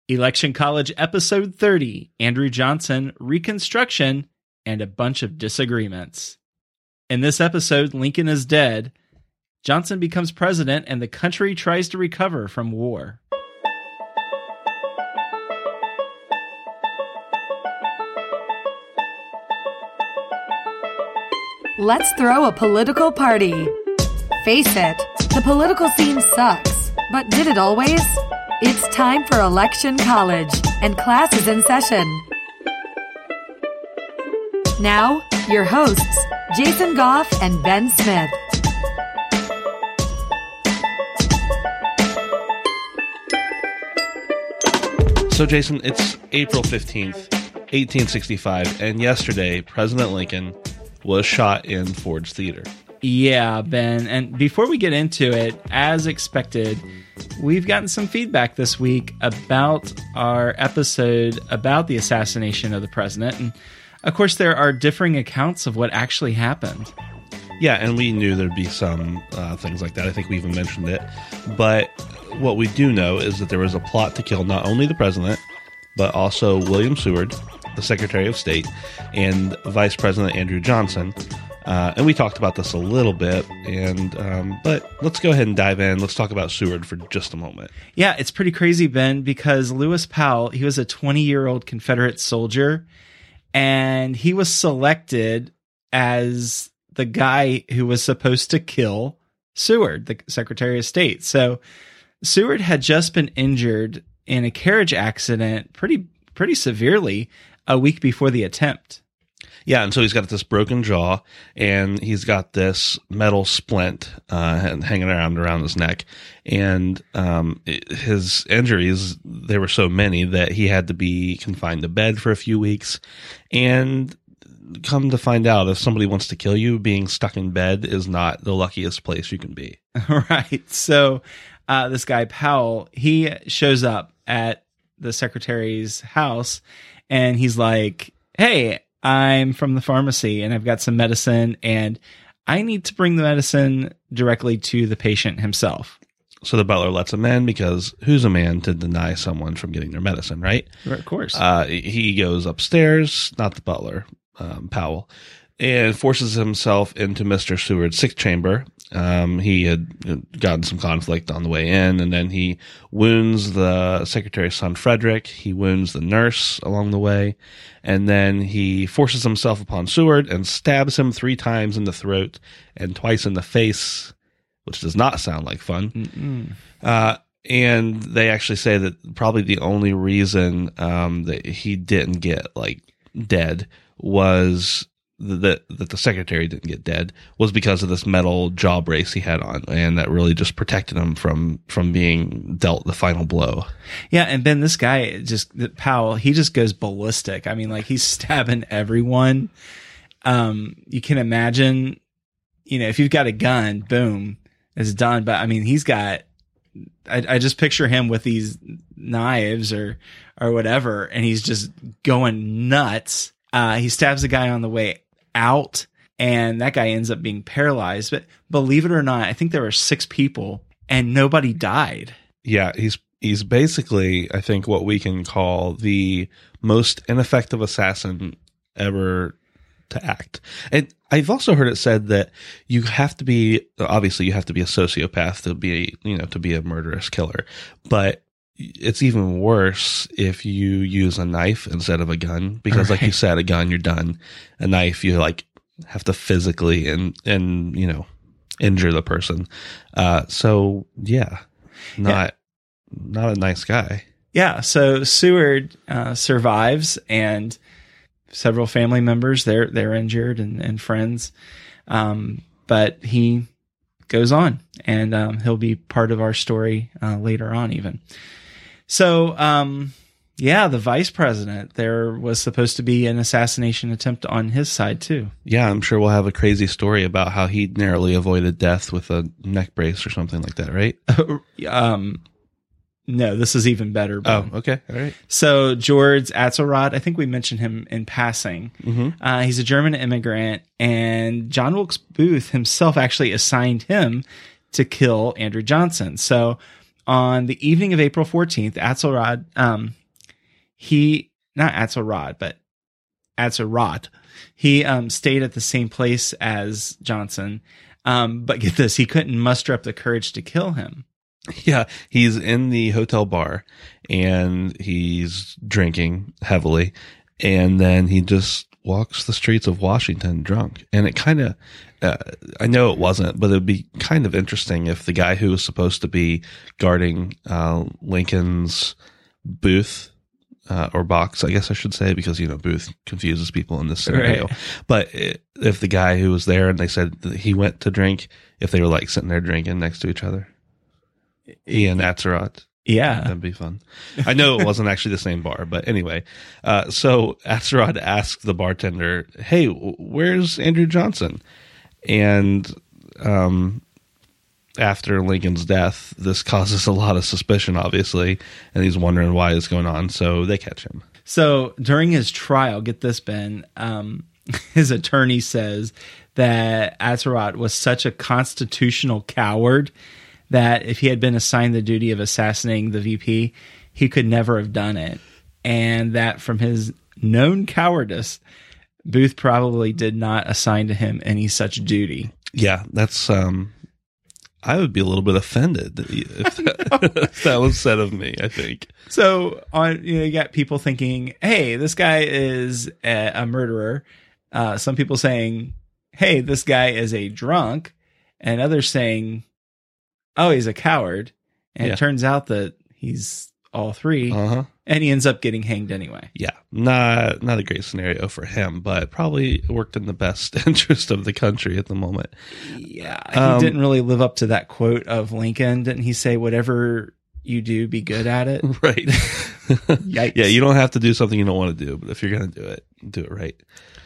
Election College Episode 30, Andrew Johnson, Reconstruction, and a bunch of disagreements. In this episode, Lincoln is dead, Johnson becomes president, and the country tries to recover from war. Let's throw a political party. Face it, the political scene sucks, but did it always? It's time for Election College, and class is in session. Now, your hosts, Jason Goff and Ben Smith. So, Jason, it's April 15th, 1865, and yesterday, President Lincoln was shot in Ford's Theater. Yeah, Ben, and before we get into it, as expected, we've gotten some feedback this week about our episode about the assassination of the president. And, of course, there are differing accounts of what actually happened. Yeah, and we knew there'd be some things like that. I think we even mentioned it. But what we do know is that there was a plot to kill not only the president, but also William Seward, the Secretary of State, and Vice President Andrew Johnson. And we talked about this a little bit, but let's go ahead and dive in. Let's talk about Seward for just a moment. Yeah, it's pretty crazy, Ben, because Lewis Powell, he was a 20-year-old Confederate soldier, and he was selected as the guy who was supposed to kill Seward, the Secretary of State. So Seward had just been injured in a carriage accident pretty severely a week before the attempt. Yeah, and so he's got this broken jaw, and he's got this metal splint hanging around his neck. And his injuries, there were so many that he had to be confined to bed for a few weeks. And come to find out, if somebody wants to kill you, being stuck in bed is not the luckiest place you can be. Right. So this guy, Powell, he shows up at the secretary's house, and he's like, hey, I'm from the pharmacy and I've got some medicine and I need to bring the medicine directly to the patient himself. So the butler lets him in because who's a man to deny someone from getting their medicine, right? Of course. He goes upstairs, not the butler, Powell, and forces himself into Mr. Seward's sick chamber. He had gotten some conflict on the way in, and then he wounds the secretary's son, Frederick. He wounds the nurse along the way, and then he forces himself upon Seward and stabs him 3 times in the throat and twice in the face, which does not sound like fun. And they actually say that probably the only reason that he didn't get dead was that the secretary didn't get dead was because of this metal jaw brace he had on, and that really just protected him from being dealt the final blow. Yeah, and Ben, this guy, Powell, he just goes ballistic. I mean, he's stabbing everyone. You can imagine, if you've got a gun, boom, it's done. But I mean, he's got, I just picture him with these knives or whatever, and he's just going nuts. He stabs a guy on the way out, and that guy ends up being paralyzed. But believe it or not, I think there were 6 people and nobody died. Yeah, he's basically, I think, what we can call the most ineffective assassin ever to act. And I've also heard it said that you have to be a sociopath to be a murderous killer, but it's even worse if you use a knife instead of a gun, because like you said, a gun, you're done. A knife, you have to physically and injure the person. So yeah, not a nice guy. Yeah. So Seward survives, and several family members, they're injured and friends. But he goes on, and he'll be part of our story later on even. So, the vice president, there was supposed to be an assassination attempt on his side too. Yeah, I'm sure we'll have a crazy story about how he narrowly avoided death with a neck brace or something like that, right? No, this is even better. Oh, okay. All right. So George Atzelrod, I think we mentioned him in passing. Mm-hmm. He's a German immigrant, and John Wilkes Booth himself actually assigned him to kill Andrew Johnson. So on the evening of April 14th, Atzelrod not Atzelrod, but Atzelrod. He stayed at the same place as Johnson. But get this, he couldn't muster up the courage to kill him. Yeah, he's in the hotel bar and he's drinking heavily, and then he just walks the streets of Washington drunk. And it kind of, I know it wasn't, but it'd be kind of interesting if the guy who was supposed to be guarding Lincoln's booth, or box, I guess I should say, because, booth confuses people in this scenario. Right. But if the guy who was there and they said that he went to drink, if they were like sitting there drinking next to each other. Ian Atzelrod. Yeah. That'd be fun. I know it wasn't actually the same bar, but anyway. So Atzelrod asked the bartender, hey, where's Andrew Johnson? And after Lincoln's death, this causes a lot of suspicion, obviously, and he's wondering why it's going on, so they catch him. So during his trial, get this, Ben, his attorney says that Atzelrod was such a constitutional coward that if he had been assigned the duty of assassinating the VP, he could never have done it. And that from his known cowardice, Booth probably did not assign to him any such duty. Yeah, that's... I would be a little bit offended if that was said of me, I think. So you got people thinking, hey, this guy is a murderer. Some people saying, hey, this guy is a drunk. And others saying, oh, he's a coward. And It turns out that he's all three. Uh-huh. And he ends up getting hanged anyway. Yeah, not a great scenario for him, but probably worked in the best interest of the country at the moment. Yeah, he didn't really live up to that quote of Lincoln. Didn't he say, whatever you do, be good at it? Right. Yikes. Yeah, you don't have to do something you don't want to do, but if you're going to do it right.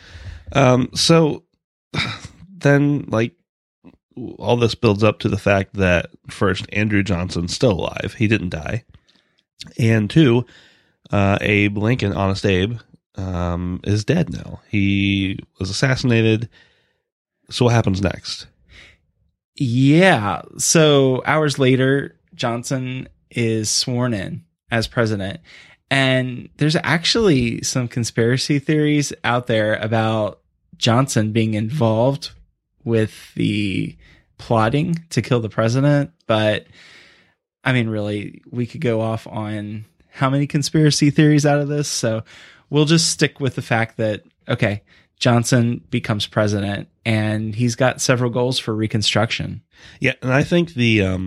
So then, all this builds up to the fact that, first, Andrew Johnson's still alive. He didn't die. And two, Abe Lincoln, Honest Abe, is dead now. He was assassinated. So what happens next? Yeah. So hours later, Johnson is sworn in as president. And there's actually some conspiracy theories out there about Johnson being involved with the plotting to kill the president. But I mean, really, we could go off on how many conspiracy theories out of this. So we'll just stick with the fact that, okay, Johnson becomes president and he's got several goals for Reconstruction. Yeah. And I think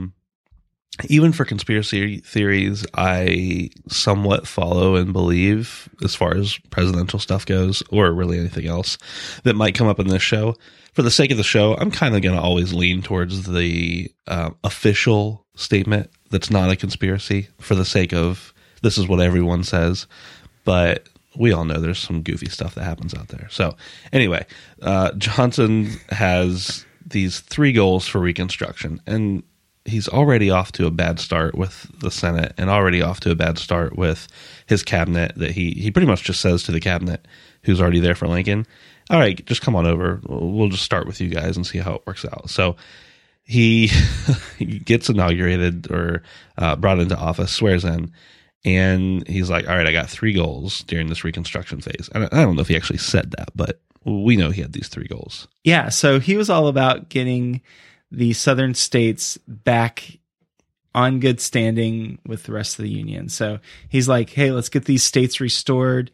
even for conspiracy theories, I somewhat follow and believe as far as presidential stuff goes, or really anything else that might come up in this show. For the sake of the show, I'm kind of going to always lean towards the official statement that's not a conspiracy, for the sake of this is what everyone says. But we all know there's some goofy stuff that happens out there. So anyway, Johnson has these 3 goals for Reconstruction, and he's already off to a bad start with the Senate and already off to a bad start with his cabinet, that he pretty much just says to the cabinet who's already there for Lincoln, all right, just come on over. We'll just start with you guys and see how it works out. So he gets inaugurated or brought into office, swears in, and he's like, all right, I got 3 goals during this Reconstruction phase. And I don't know if he actually said that, but we know he had these 3 goals. Yeah, so he was all about getting the southern states back on good standing with the rest of the Union. So he's like, hey, let's get these states restored.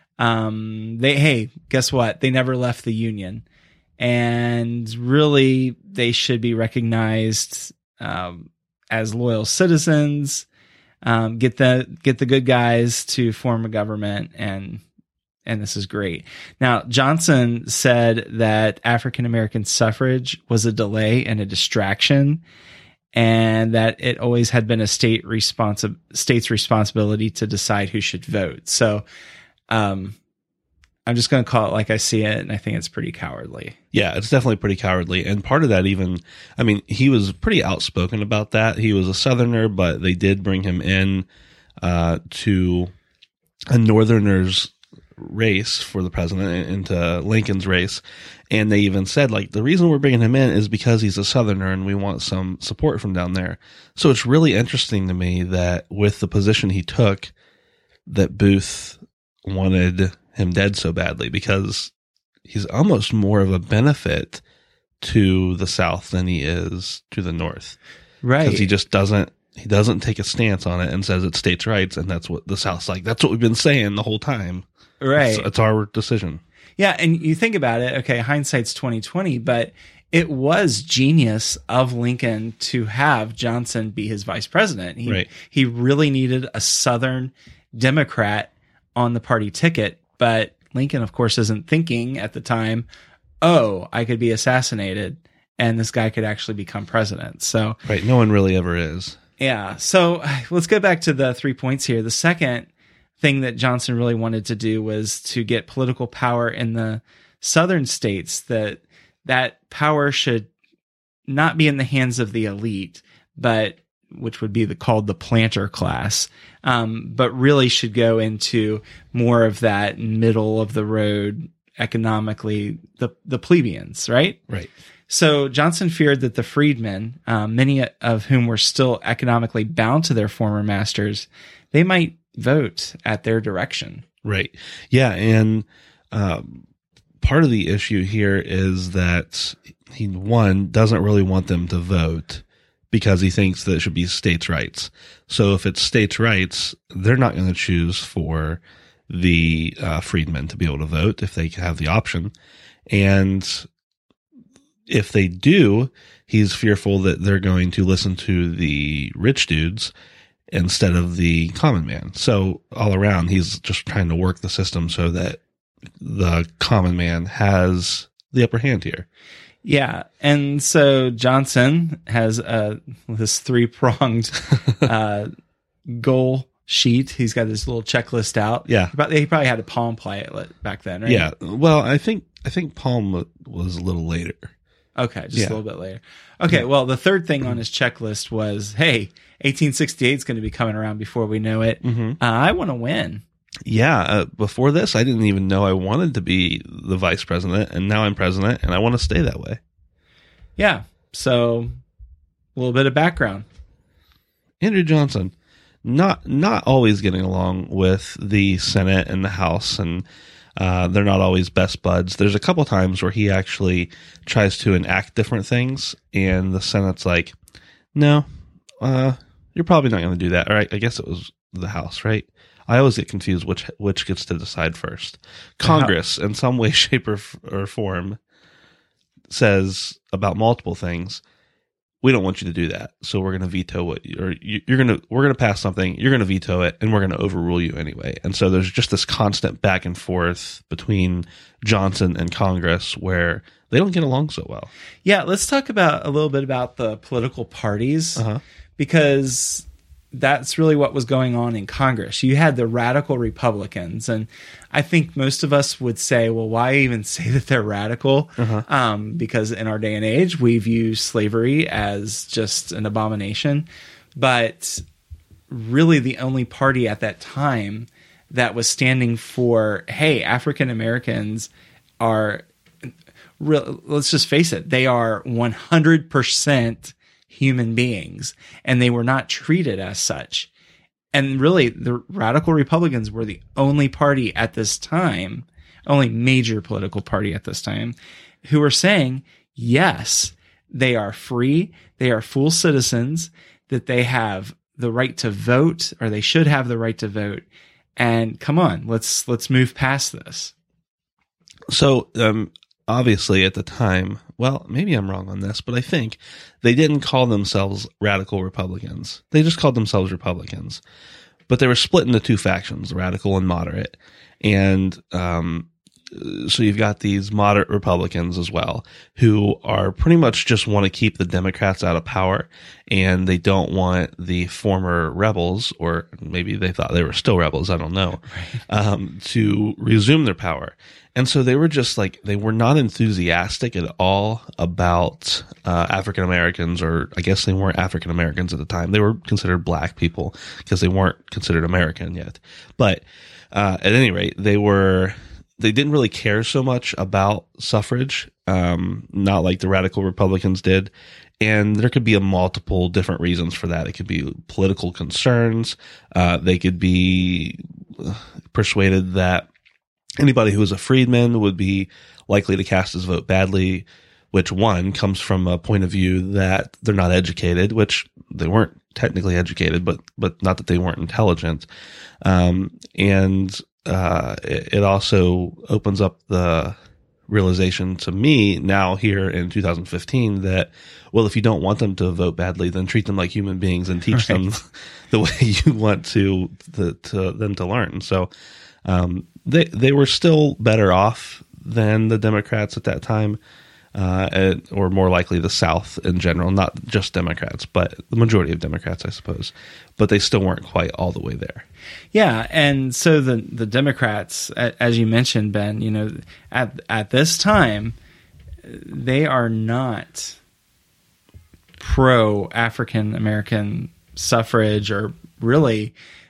Hey, guess what? They never left the Union. And really, they should be recognized as loyal citizens. Get the good guys to form a government, and this is great. Now, Johnson said that African American suffrage was a delay and a distraction, and that it always had been a state's responsibility to decide who should vote. So, I'm just going to call it like I see it, and I think it's pretty cowardly. Yeah, it's definitely pretty cowardly. And part of that he was pretty outspoken about that. He was a Southerner, but they did bring him in to a Northerner's race for the president, into Lincoln's race. And they even said, the reason we're bringing him in is because he's a Southerner and we want some support from down there. So it's really interesting to me that with the position he took, that Booth wanted him dead so badly, because he's almost more of a benefit to the South than he is to the North. Right. Because he just doesn't take a stance on it and says it's states' rights, and that's what the South's like. That's what we've been saying the whole time. Right. It's our decision. Yeah, and you think about it, okay, hindsight's 20/20, but it was genius of Lincoln to have Johnson be his vice president. He really needed a Southern Democrat on the party ticket, but Lincoln, of course, isn't thinking at the time, oh, I could be assassinated and this guy could actually become president. So right, no one really ever is. Yeah. So let's go back to the 3 points here. The second thing that Johnson really wanted to do was to get political power in the southern states, that power should not be in the hands of the elite, but which would be called the planter class, but really should go into more of that middle of the road economically, the plebeians, right? Right. So Johnson feared that the freedmen, many of whom were still economically bound to their former masters, they might vote at their direction. Right. Yeah. And part of the issue here is that he, one, doesn't really want them to vote because he thinks that it should be states' rights. So if it's states' rights, they're not going to choose for the freedmen to be able to vote if they have the option. And if they do, he's fearful that they're going to listen to the rich dudes instead of the common man. So all around, he's just trying to work the system so that the common man has the upper hand here. Yeah. And so Johnson has this 3-pronged goal sheet. He's got this little checklist out. Yeah. He probably had a Palm Pilot back then, right? Yeah. Well, I think Palm was a little later. Okay, just a little bit later. Okay, well, the third thing on his checklist was, hey, 1868 is going to be coming around before we know it. Mm-hmm. I want to win. Yeah, before this, I didn't even know I wanted to be the vice president, and now I'm president, and I want to stay that way. Yeah, so a little bit of background. Andrew Johnson, not always getting along with the Senate and the House, and they're not always best buds. There's a couple times where he actually tries to enact different things, and the Senate's like, no, you're probably not going to do that. All right, I guess it was the House, right? I always get confused which gets to decide first. Congress, in some way, shape, or form, says about multiple things, we don't want you to do that, so we're going to veto what, or we're going to pass something, you're going to veto it, and we're going to overrule you anyway. And so there's just this constant back and forth between Johnson and Congress where they don't get along so well. Yeah, let's talk about a little bit about the political parties, because that's really what was going on in Congress. You had the radical Republicans, and I think most of us would say, well, why even say that they're radical? Because in our day and age, we view slavery as just an abomination. But really the only party at that time that was standing for, hey, African Americans are, let's just face it, they are 100% human beings, and they were not treated as such. And really, the radical Republicans were the only party at this time, only major political party at this time, who were saying, yes, they are free, they are full citizens, that they have the right to vote, or they should have the right to vote. And come on, let's move past this. So, obviously at the time, well, maybe I'm wrong on this, but I think they didn't call themselves radical Republicans. They just called themselves Republicans. But they were split into two factions, radical and moderate. And so you've got these moderate Republicans as well, who are pretty much just want to keep the Democrats out of power, and they don't want the former rebels, or maybe they thought they were still rebels, I don't know, to resume their power. And so they were just like, they were not enthusiastic at all about African Americans, or I guess they weren't African Americans at the time. They were considered black people because they weren't considered American yet. But at any rate, they didn't really care so much about suffrage, not like the radical Republicans did. And there could be multiple different reasons for that. It could be political concerns. They could be persuaded that anybody who is a freedman would be likely to cast his vote badly, which one comes from a point of view that they're not educated, which they weren't technically educated, but not that they weren't intelligent. It also opens up the realization to me now here in 2015 that, well, if you don't want them to vote badly, then treat them like human beings and teach them the way you want to them to learn. So, they were still better off than the Democrats at that time, or more likely the South in general, not just Democrats, but the majority of Democrats, I suppose. But they still weren't quite all the way there. Yeah, and so the Democrats, as you mentioned, Ben, you know, at this time, they are not pro African American suffrage, or really,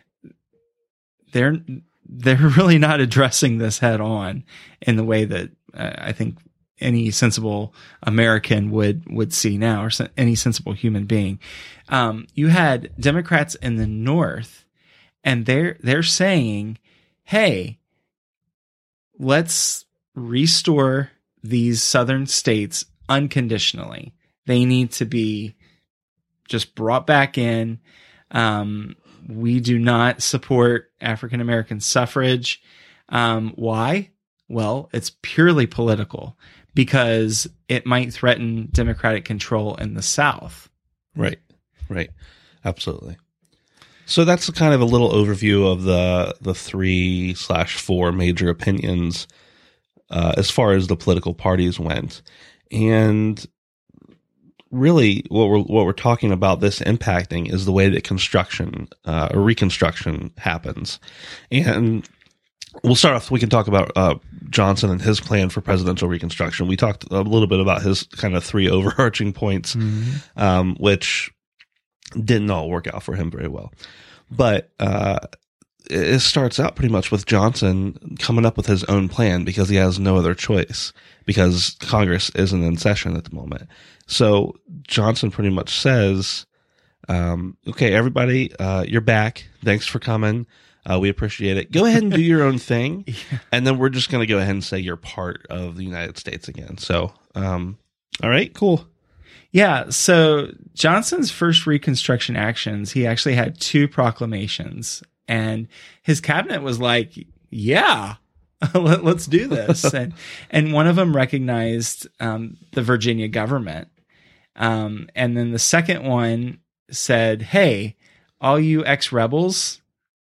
they're really not addressing this head on in the way that I think any sensible American would see now, or any sensible human being. You had Democrats in the North, and they're saying, hey, let's restore these southern states unconditionally. They need to be just brought back in. We do not support African American suffrage. Why? Well, it's purely political, because it might threaten Democratic control in the South. Right. Absolutely. So that's kind of a little overview of the 3/4 major opinions as far as the political parties went. And really what we're talking about this impacting is the way that construction or Reconstruction happens. And we'll start off, we can talk about Johnson and his plan for presidential Reconstruction. We talked a little bit about his kind of 3 overarching points, which didn't all work out for him very well. But it starts out pretty much with Johnson coming up with his own plan because he has no other choice, because Congress isn't in session at the moment. So Johnson pretty much says, okay, everybody, you're back. Thanks for coming. We appreciate it. Go ahead and do your own thing. And then we're just going to go ahead and say you're part of the United States again. So, all right, cool. Yeah. So Johnson's first Reconstruction actions, he actually had 2 proclamations, and his cabinet was like, yeah, let's do this. and one of them recognized, the Virginia government. And then the second one said, hey, all you ex-rebels,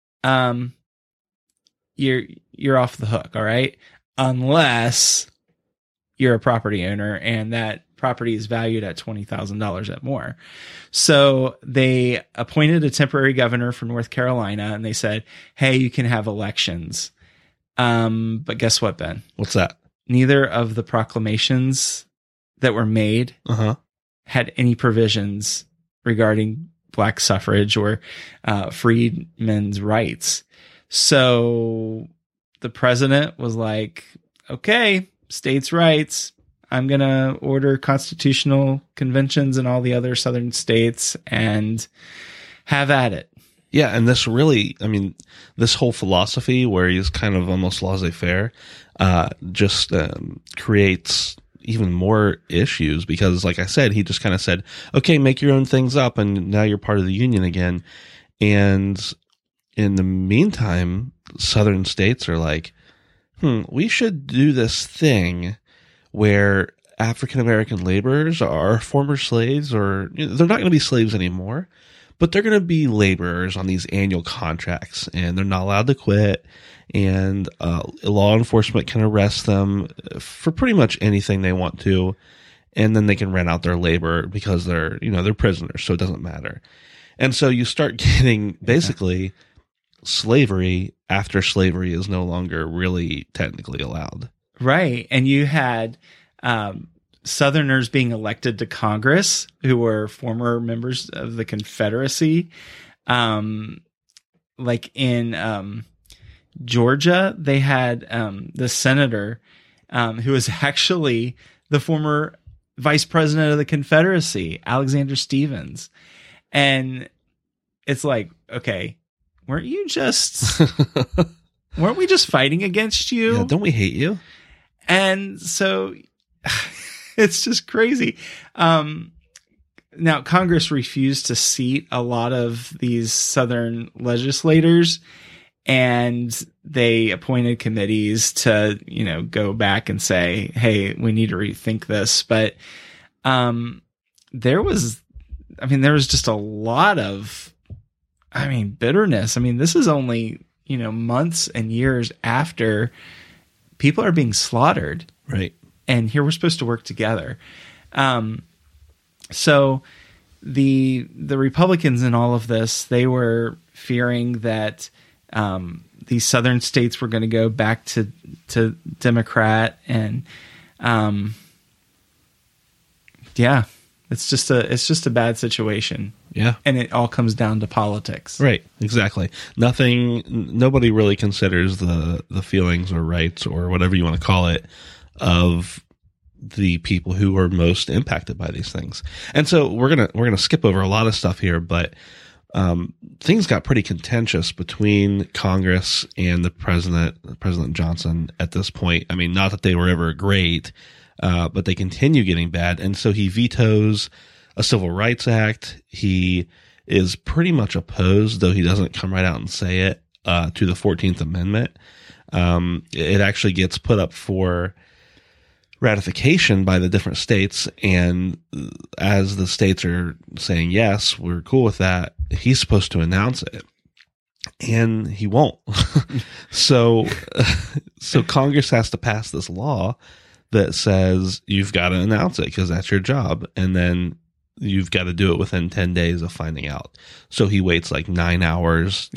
you're off the hook. All right. Unless you're a property owner and that property is valued at $20,000 at more. So they appointed a temporary governor for North Carolina, and they said, hey, you can have elections. But guess what, Ben? What's that? Neither of the proclamations that were made had any provisions regarding black suffrage or freedmen's rights. So the president was like, okay, states' rights. I'm going to order constitutional conventions in all the other southern states and have at it. Yeah, and this really, I mean, this whole philosophy where he's kind of almost laissez-faire just creates even more issues because, like I said, he just kind of said, okay, make your own things up, and now you're part of the Union again. And in the meantime, southern states are like, we should do this thing where African-American laborers are former slaves, or they're not going to be slaves anymore, but they're going to be laborers on these annual contracts, and they're not allowed to quit, and law enforcement can arrest them for pretty much anything they want to, and then they can rent out their labor because they're prisoners, so it doesn't matter. And so you start getting basically slavery after slavery is no longer really technically allowed. Right. And you had Southerners being elected to Congress who were former members of the Confederacy. Like in Georgia, they had the senator who was actually the former Vice President of the Confederacy, Alexander Stephens. And it's like, okay, weren't we just fighting against you? Yeah, don't we hate you? And so it's just crazy. Now, Congress refused to seat a lot of these Southern legislators, and they appointed committees to, go back and say, hey, we need to rethink this. But there was just a lot of, bitterness. This is only, months and years after people are being slaughtered. Right. And here we're supposed to work together. So the Republicans in all of this, they were fearing that these southern states were going to go back to Democrat, and it's just a bad situation. Yeah. And it all comes down to politics. Right. Exactly. Nobody really considers the feelings or rights or whatever you want to call it of the people who are most impacted by these things. And so we're gonna skip over a lot of stuff here, but things got pretty contentious between Congress and President Johnson at this point. Not that they were ever great, but they continue getting bad. And so he vetoes a Civil Rights Act. He is pretty much opposed, though he doesn't come right out and say it, to the 14th Amendment. It actually gets put up for ratification by the different states, and as the states are saying, yes, we're cool with that, he's supposed to announce it, and he won't. So Congress has to pass this law that says you've got to announce it because that's your job, and then you've got to do it within 10 days of finding out. So he waits like 9 days,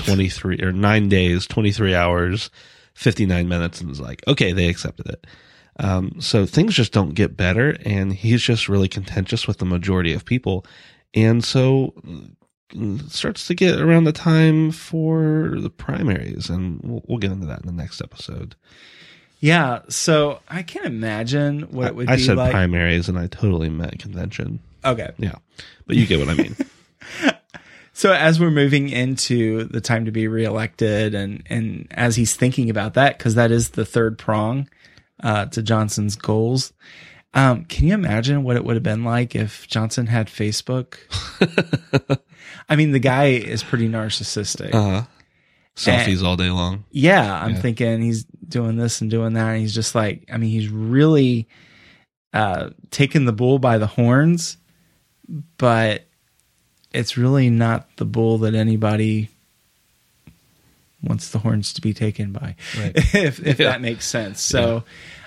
23 hours, 59 minutes, and is like, okay, they accepted it. So things just don't get better, and he's just really contentious with the majority of people. And so it starts to get around the time for the primaries, and we'll get into that in the next episode. Yeah, so I can't imagine what it would be like. I said primaries, and I totally meant convention. Okay. Yeah, but you get what I mean. So as we're moving into the time to be reelected, and as he's thinking about that, because that is the third prong to Johnson's goals. Can you imagine what it would have been like if Johnson had Facebook? The guy is pretty narcissistic. Selfies all day long. Yeah, I'm thinking he's doing this and doing that. And he's just like, he's really taking the bull by the horns, but it's really not the bull that anybody wants the horns to be taken by, right. if that makes sense. So,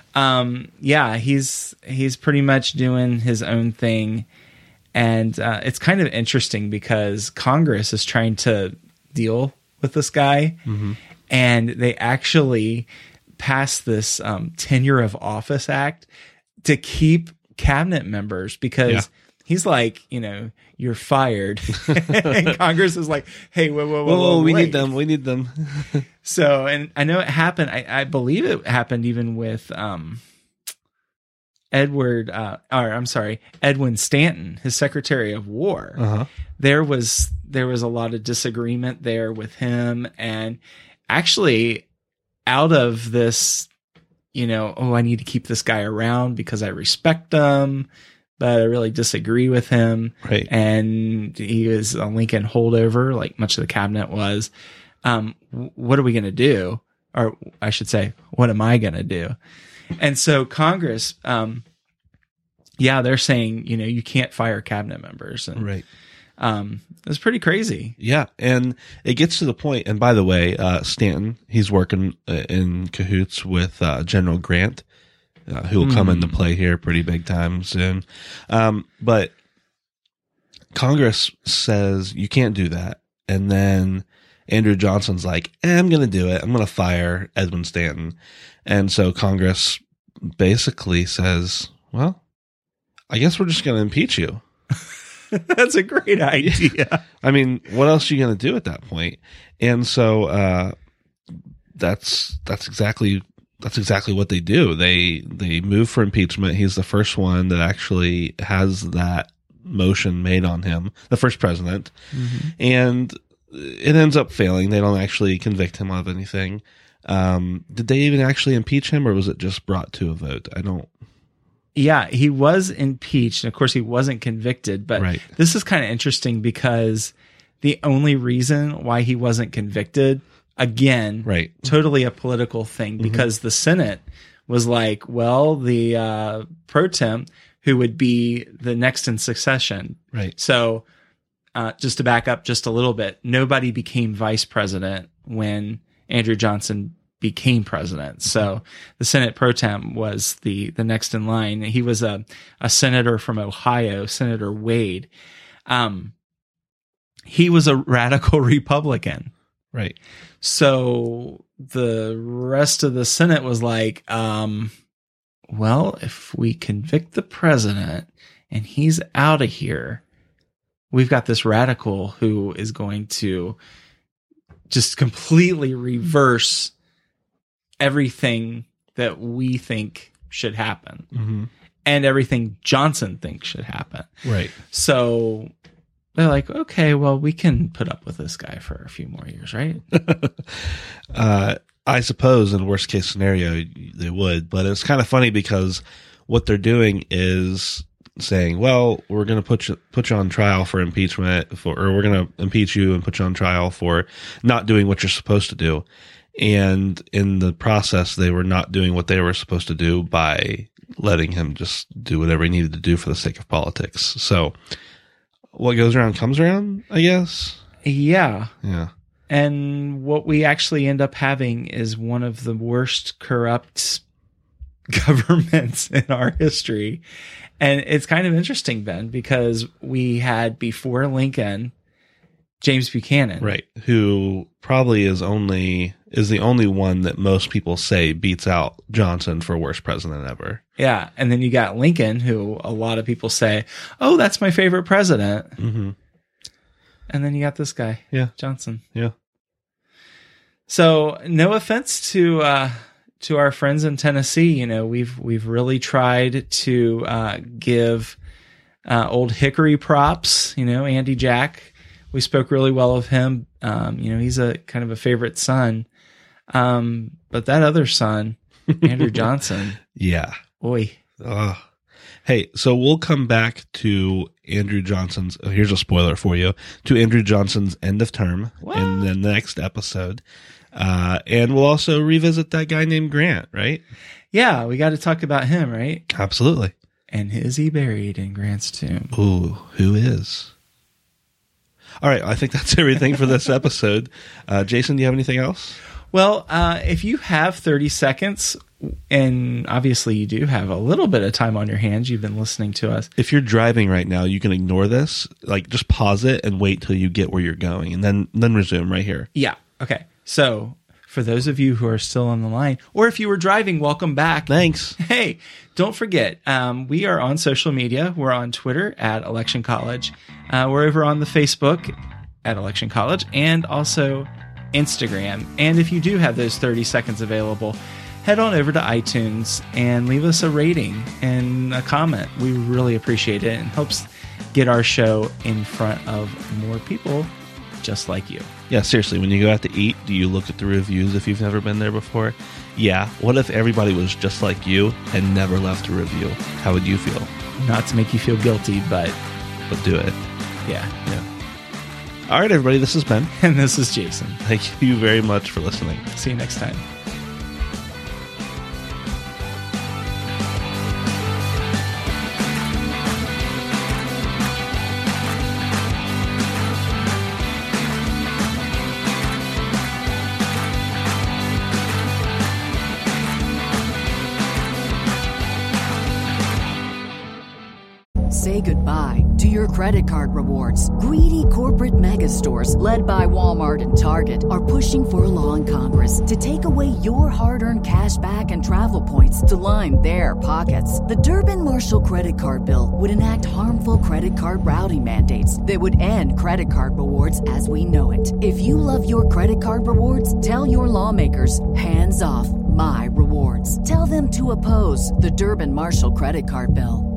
he's pretty much doing his own thing. And it's kind of interesting because Congress is trying to deal with this guy, and they actually passed this Tenure of Office Act to keep cabinet members because he's like, you're fired. And Congress is like, hey, whoa, we need them. So, and I know it happened. I believe it happened even with Edwin Stanton, his Secretary of War. Uh-huh. There was a lot of disagreement there with him, and actually out of this, I need to keep this guy around because I respect him, but I really disagree with him. Right. And he was a Lincoln holdover, like much of the cabinet was. What are we going to do? Or I should say, what am I going to do? And so Congress, they're saying, you can't fire cabinet members. And, right. It's pretty crazy. Yeah. And it gets to the point, and by the way, Stanton, he's working in cahoots with General Grant, who will come into play here pretty big time soon. But Congress says you can't do that. And then Andrew Johnson's like, I'm going to do it. I'm going to fire Edwin Stanton. And so Congress basically says, well, I guess we're just going to impeach you. That's a great idea. What else are you going to do at that point? And so that's exactly that's exactly what they do. They move for impeachment. He's the first one that actually has that motion made on him, the first president. And it ends up failing. They don't actually convict him of anything. Did they even actually impeach him, or was it just brought to a vote? Yeah, he was impeached. And of course, he wasn't convicted. But Right. This is kind of interesting because the only reason why he wasn't convicted, again, Right. totally a political thing, because the Senate was like, well, the pro temp, who would be the next in succession. Right. So just to back up just a little bit, nobody became vice president when Andrew Johnson became president. So the Senate pro tem was the next in line. He was a senator from Ohio, Senator Wade. He was a radical Republican. Right. So the rest of the Senate was like, well, if we convict the president and he's out of here, we've got this radical who is going to just completely reverse everything that we think should happen and everything Johnson thinks should happen. Right. So they're like, okay, well, we can put up with this guy for a few more years, right? I suppose in worst case scenario they would, but it's kind of funny because what they're doing is saying, well, we're going to put you on trial for impeachment, or we're going to impeach you and put you on trial for not doing what you're supposed to do. And in the process, they were not doing what they were supposed to do by letting him just do whatever he needed to do for the sake of politics. So what goes around comes around, I guess. Yeah. Yeah. And what we actually end up having is one of the worst corrupt governments in our history. And it's kind of interesting, Ben, because we had before Lincoln, James Buchanan. Right. Who probably is the only one that most people say beats out Johnson for worst president ever. Yeah. And then you got Lincoln, who a lot of people say, oh, that's my favorite president. Mm-hmm. And then you got this guy, Yeah. Johnson. Yeah. So no offense to our friends in Tennessee, you know, we've really tried to give Old Hickory props. You know, Andy Jack, we spoke really well of him. You know, he's a kind of a favorite son. But that other son, Andrew Johnson, Yeah. oi. Hey, so we'll come back to Andrew Johnson's, here's a spoiler for you, to Andrew Johnson's end of term in the next episode. And we'll also revisit that guy named Grant, right? Yeah, we got to talk about him, right? Absolutely. And is he buried in Grant's tomb? Ooh, who is? All right, I think that's everything for this episode. Jason, do you have anything else? Well, if you have 30 seconds, and obviously you do have a little bit of time on your hands, you've been listening to us. If you're driving right now, you can ignore this. Like, just pause it and wait till you get where you're going, and then resume right here. Yeah. Okay. So for those of you who are still on the line, or if you were driving, welcome back. Thanks. Hey, don't forget, we are on social media. We're on Twitter at Election College. We're over on the Facebook at Election College, and also Instagram. And if you do have those 30 seconds available, head on over to iTunes and leave us a rating and a comment. We really appreciate it, and helps get our show in front of more people just like you. Yeah, seriously, when you go out to eat, do you look at the reviews if you've never been there before? Yeah. What if everybody was just like you and never left a review? How would you feel? Not to make you feel guilty, but do it. yeah. All right, everybody, this is Ben. And this is Jason. Thank you very much for listening. See you next time. Say goodbye to your credit card rewards. Greedy corporate mega stores, led by Walmart and Target, are pushing for a law in Congress to take away your hard-earned cash back and travel points to line their pockets. The Durbin-Marshall credit card bill would enact harmful credit card routing mandates that would end credit card rewards as we know it. If you love your credit card rewards, tell your lawmakers, hands off. My Rewards. Tell them to oppose the Durbin Marshall credit card bill.